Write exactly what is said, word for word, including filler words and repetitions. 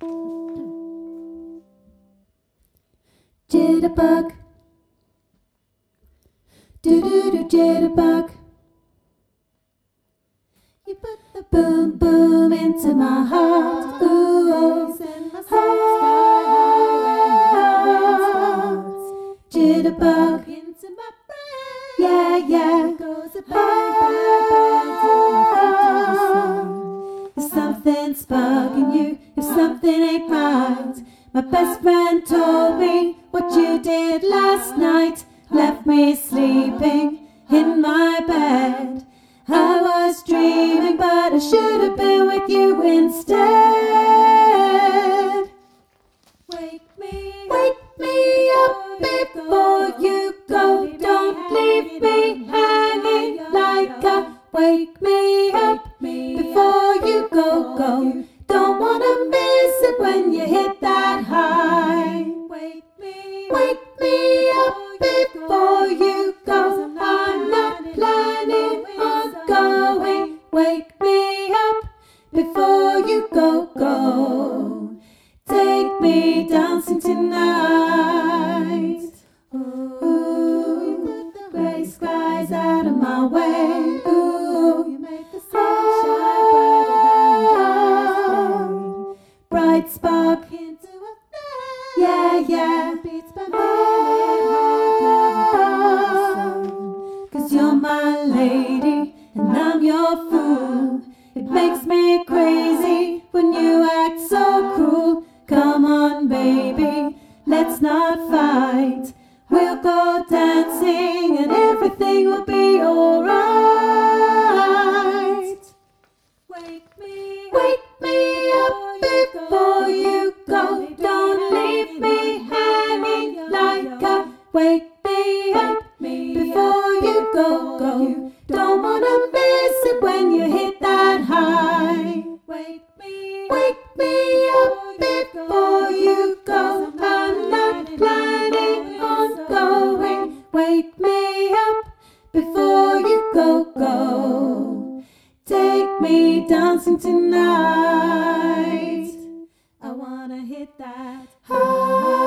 Jitterbug. Do-do-do jitterbug. You put the boom boom into my heart. Ooh, send my soul sky high when the jitterbug into my brain. Yeah, yeah. Goes a bang, bang, bang till my feet do the same. If something's bugging you, if something ain't right. My best friend told me what you did last night. Left me sleeping in my bed. I was dreaming, but I should have been with you instead. Wake me, wake me up before you go. Don't leave me hanging like a. Wake me up before you go, go. Don't wanna miss it when you hit that high. Wake me, wake me up before you go. I'm not planning on going. Wake me up before you go, go. Take me dancing tonight. Ooh, put the gray skies out of my way. Ooh, you make the sun shine brighter than day. Bright spark into a flame. Yeah, yeah. Beats by minute, heart never. Cause you're my lady and I'm your fool. It makes me crazy when you act so cruel. Come on, baby, let's not fight. We'll go dancing and everything will be alright. Wake me, wake me up before you go. Don't leave me hanging like a. Wake me up before you go, go. Don't wanna miss it when you hit that high. Wake me, wake me up before you go. I'm not planning on going. Wake me up before you go, go. Take me dancing tonight. I wanna hit that high.